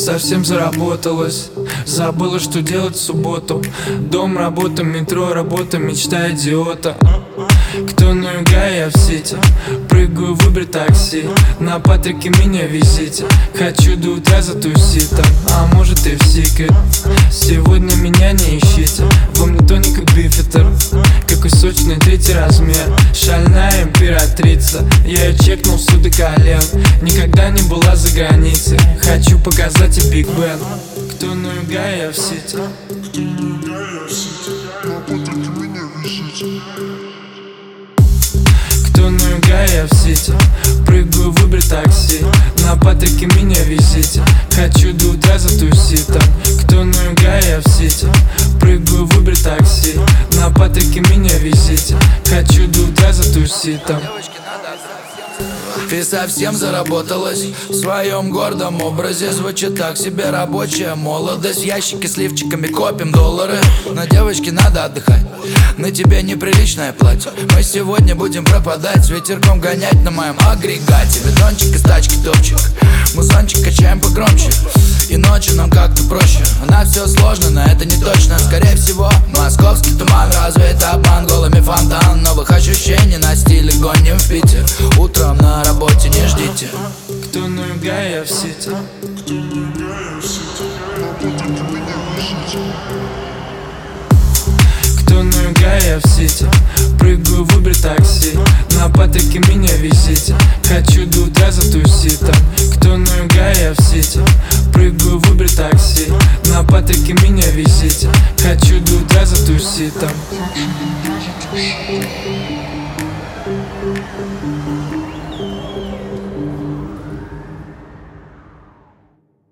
совсем заработалась. Забыла, что делать в субботу. Дом, работа, метро, работа, мечта идиота. Кто на юга, я в сити. Прыгаю в Uber такси. На Патрике меня везите. Хочу до утра затусить там. А может и в Secret. Сегодня меня не ищите. Во мне тоник как бифитер. Какой сочный третий размер. Шальная императрица. Я ее чекнул сюда колен. Никогда не была за границей. Хочу показать и Биг Бен. Кто на юга, я в сити. Кто на юга, я в сити. Прыгаю в Uber такси. На Патрике меня везите. Хочу до утра затусить там. Кто на юга, я в сити. Прыгаю в Uber такси. На Патрике меня везите. Хочу до утра затусить там. Ты совсем заработалась в своем гордом образе. Звучит так себе рабочая молодость. В ящике с лифчиками копим доллары. На девочке надо отдыхать. На тебе неприличное платье. Мы сегодня будем пропадать. С ветерком гонять на моем агрегате. Бетончик из тачки топчик. Музончик качаем погромче. И ночью нам как-то проще. У нас все сложно, но это не точно. Скорее всего, московский туман. Разве это обман? Голыми фонтан. Новых ощущений на стиле гоним в Питер. Утром на работе не ждите. Кто на юга, я в сити. Кто на юга, я в сити. Прыгаю в Uber такси. На Патрике меня везите.